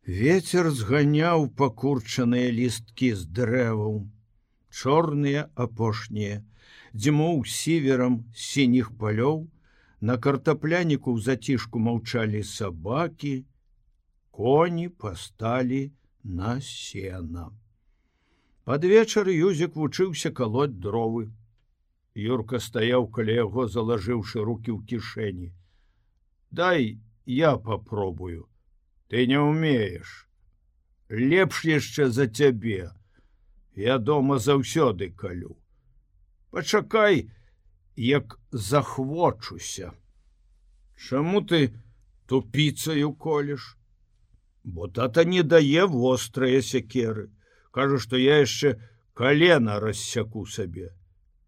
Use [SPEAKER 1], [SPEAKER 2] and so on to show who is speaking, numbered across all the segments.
[SPEAKER 1] Вецер зганяў пакурчаныя лісткі з дрэваў, чорныя апошнія, дзьмуў сіверам з сініх палёў, на картапляніку ў зацішку маўчалі сабакі, коні пасталі на сена. Пад вечар Юзік вучыўся калоць дровы. Юрка стаяў каля яго, залажыўшы рукі ў кішэні. «Дай я попробую. Ты не умееш. Лепш яшчэ за цябе. Я дома заўсёды калю. Пачакай, як захвочуся. Чаму ты тупіцаю колеш? Бо тата не дае вострыя сякеры. Кажа, што я яшчэ калена рассяку сабе.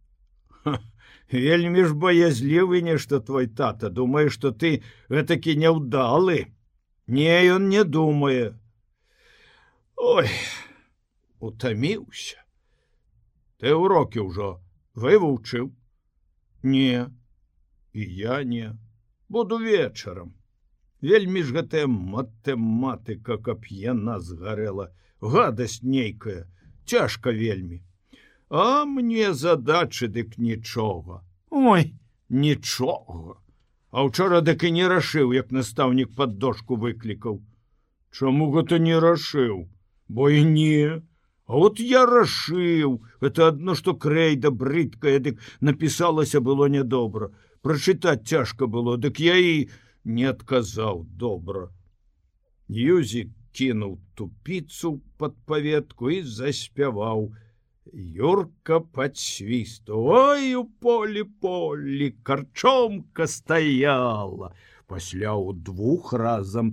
[SPEAKER 1] Вельмі ж баязлівы нешта твой тата, думае, што ты гэтакі няўдалы. Не, ён не думае. Ой, утаміўся. Ты урокі ўжо вывучыў? Не, і я не. Буду вечарам. Вельмі ж гэтая матэматыка, каб яна згарэла. Гадасць нейкая, цяжка вельмі. А мне задачы дык нічога. Ой, нічога. А ўчора дык і не рашыў, як настаўнік пад дошку выклікаў. Чаму гэта не рашыў? Бо і не. А от я рашыў. Гэта адно, што крэйда брыдкая, дык напісалася было нядобра. Прачытаць цяжка было, дык я і не адказаў добра. Юзік кінуў тупіцу пад паветку і заспяваў. Юрка подсвисту. Ой, у полі, карчомка стаяла. Пасля ў двух разам.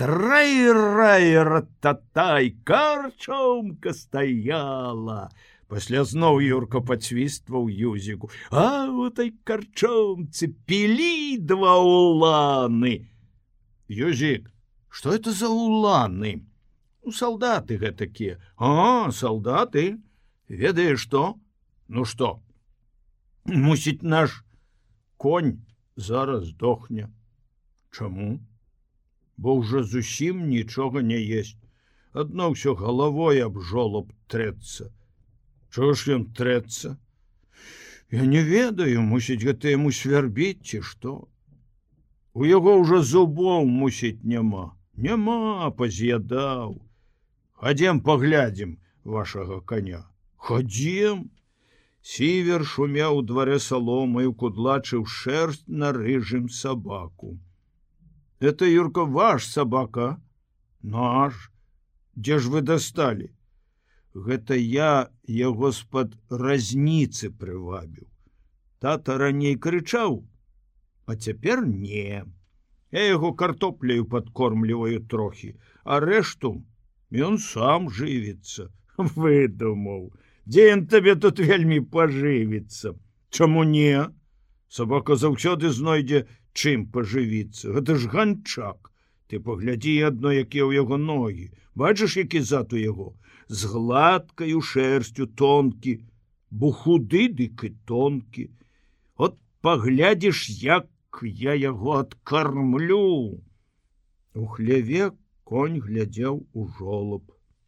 [SPEAKER 1] Трай-рай-рататай, карчомка стаяла. Пасля зноў Юрка подсвистваў Юзіку. А у той карчомцы пілі два уланы. Юзік, што это за уланы? Салдаты гэтакія. А, салдаты? Ведаеш што? Ну што? Мусіць, наш конь зараз здохне. Чаму? Бо ўжо зусім нічога не есць. Адно ўсё галавой аб жолаб трэцца. Чого ж ён трэцца? Я не ведаю, мусіць, гэта яму свярбіць, ці што? У яго ўжо зубоў, мусіць, няма. Няма, паз'ядаў. Хадзем паглядзім вашага коня. Ходзем. Сівер шумеў у дварэ саломаю, кудлачыў шэрсць на рыжым сабаку. Это, Юрка, ваш сабака? Наш. Дзе ж вы дасталі? Гэта я яго з-пад разніцы прывабіў. Тата раней крычаў, а цяпер не. Я яго картопляю падкормліваю трохі, а рэшту ён сам жывіцца. Выдумаў. Дзе ён табе тут вельмі пажывіцца? Чаму не? Сабака заўсёды знойдзе, чым пажывіцца. Гэта ж ганчак. Ты паглядзі адно, якія ў яго ногі. Бачыш, які зад у яго? З гладкаю шэрсцю, тонкі. Бо худы, дык і тонкі. От паглядзіш, як я яго адкармлю. У хляве конь глядзеў у жолаб.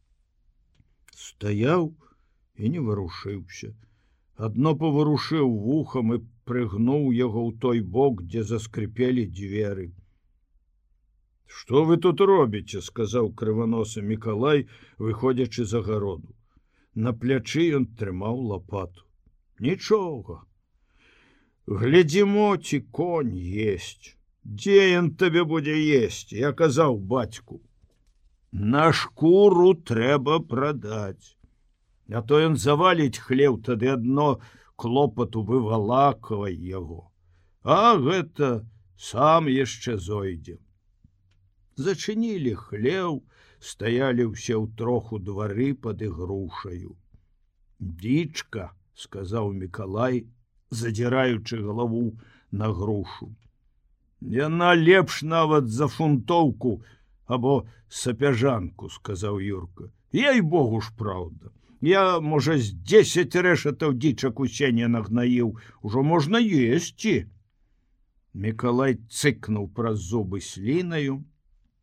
[SPEAKER 1] Стаяў і не варушыўся. Адно паварушыў вухам і прыгнуў яго ў той бок, дзе заскрыпелі дзверы. Што вы тут робіце? Сказаў крываносы Мікалай, выходзячы з агароду. На плячы ён трымаў лапату. Нічога. Глядзімо, ці конь есць. Дзе ён табе будзе есці? Я казаў бацьку. На шкуру трэба прадаць. А то ён заваліць хлеў, тады адно клопату вывалакавай яго. А гэта сам яшчэ зойдзе. Зачынілі хлеў, стаялі ўсе ўтрох у двары пад ігрушаю. Дзічка, сказаў Мікалай, задзіраючы галаву на грушу. Яна лепш нават за фунтоўку або сапяжанку, сказаў Юрка. Ей-богу ж, праўда. Я, можа, з 10 рэшатаў дзічак у сене нагнаіў. Ужо можна есці. Мікалай цыкнуў праз зубы слінаю,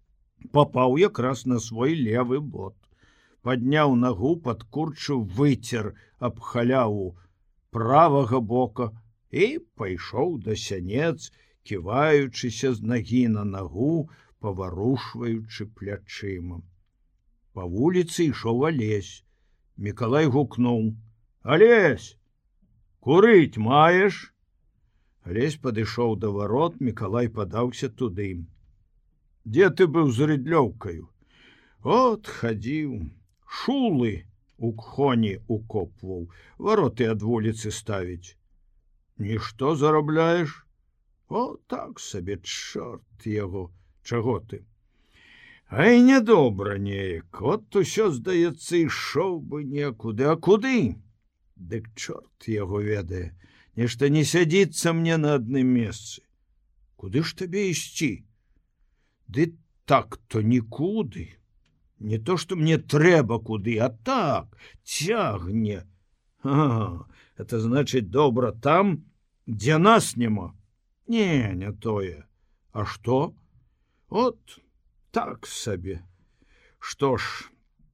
[SPEAKER 1] папаў якраз на свой левы бот. Падняў нагу, падкурчыў, выцер аб халяву правага бока і пайшоў да сянец, ківаючыся з нагі на нагу, паварушваючы плячыма. Па вуліцы ішоў Алесь. Мікалай гукнуў: «Алесь, курыць маеш?» Алесь падышоў да варот, Мікалай падаўся туды. «Дзе ты быў з рыдлёўкаю?» «От хадзіў, шулы у кхоні укопваў, вароты ад вуліцы ставіць». «Нішто зарабляеш?» «О, так сабе, чорт яго, чаго ты?» «Ай, нядобра неяк, от усё, здаецца, ішоў бы некуды, а куды?» «Дык чорт яго ведае, нешта не сядзіцца мне на адным месцы». «Куды ж табе ісці?» «Ды так-то нікуды. Не то, што мне трэба куды, а так, цягне». «Ага, это значыць добра там, дзе нас няма?» Не тое. А што? От так сабе. Што ж,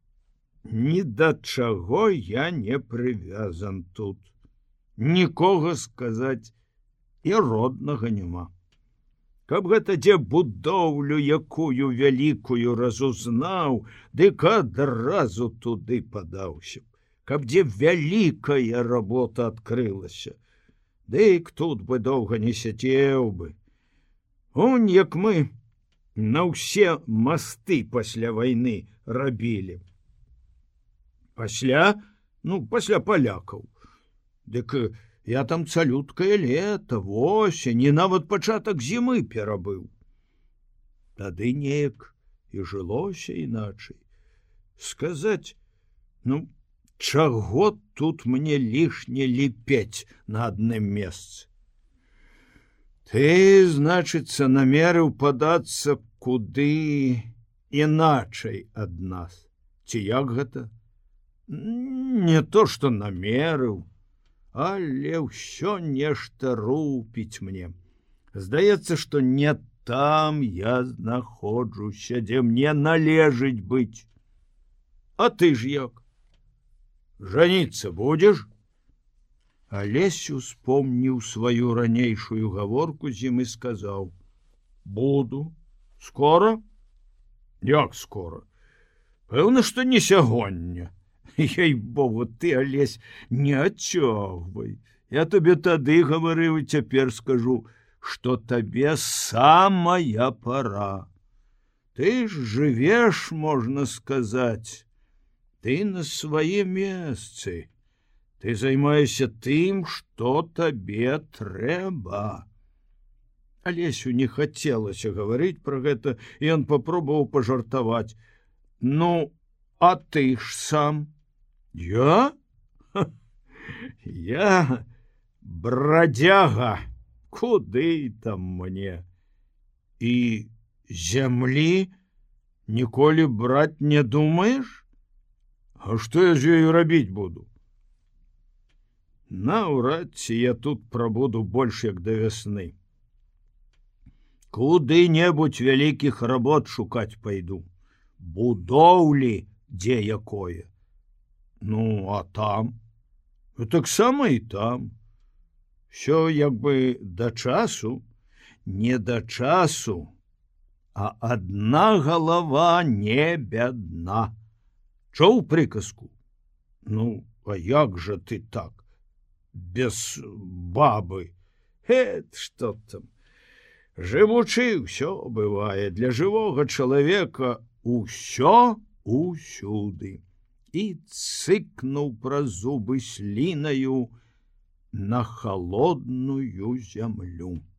[SPEAKER 1] ні да чаго я не прывязан тут. Нікога сказаць і роднага няма. Каб гэта дзе будоўлю якую вялікую разузнаў, дык адразу туды падаўся б. Каб дзе вялікая работа адкрылася, дык тут бы доўга не сядзеў бы. Он, як мы на ўсе масты пасля вайны рабілі. Пасля? Ну, пасля палякаў. Дык я там цалюткае лета, восень, і нават пачатак зімы перабыў. Тады неяк і жылося іначай. Сказаць, ну, чаго тут мне лішне ліпець на адным месцы? Ты, значыцца, намерыў падацца куды іначай ад нас. Ці як гэта? Не то, што намерыў, але ўсё нешта рупіць мне. Здаецца, што не там я знаходжуся, дзе мне належыць быць. А ты ж як? Жаніцца будзеш? Алесь успомніў сваю ранейшую гаворку з ім і сказаў: буду. Скора? Як скора? Пэўна, што не сягоння. Ей-богу, ты, Алесь, не адцёгвай. Я табе тады гаварыў і цяпер скажу, што табе самая пара. Ты ж жывеш, можна сказаць. Ты на сваім месцы. Ты займаешся тым, што табе трэба. Алесю не хацелася гаварыць пра гэта, і ён папробаваў пажартаваць. Ну, а ты ж сам? Я? Я брадзяга. Куды там мне? І зямлі ніколі браць не думаеш? А што я з ёю рабіць буду? Наўрад ці я тут прабуду больш як да вясны. Куды-небудзь вялікіх работ шукаць пайду. Будоўлі дзе якое. Ну, а там? Таксама і там. Всё як бы да часу, не да часу, а адна галава не бядна. Чуў прыказку? Ну, а як жа ты так? Без бабы. Што там? Жывучы, ўсё бывае. Для жывога чалавека усё усюды. І цыкнуў праз зубы слінаю на халодную зямлю.